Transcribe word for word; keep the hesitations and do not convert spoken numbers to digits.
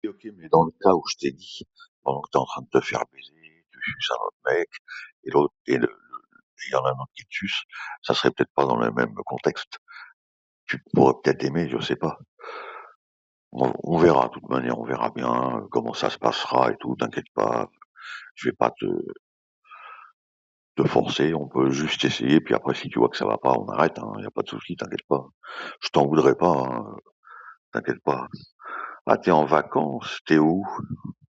Ok, mais dans le cas où je t'ai dit, pendant que t'es en train de te faire baiser, tu suces un autre mec, et l'autre, et le, le- il y en a un autre qui te suce, ça serait peut-être pas dans le même contexte. Tu pourrais peut-être aimer, je sais pas. On, on verra, de toute manière, on verra bien euh, comment ça se passera et tout, t'inquiète pas. Je vais pas te, te forcer, on peut juste essayer, puis après, si tu vois que ça va pas, on arrête, hein, y a pas de souci, t'inquiète pas. Je t'en voudrais pas, hein, t'inquiète pas. Ah, t'es en vacances, t'es où?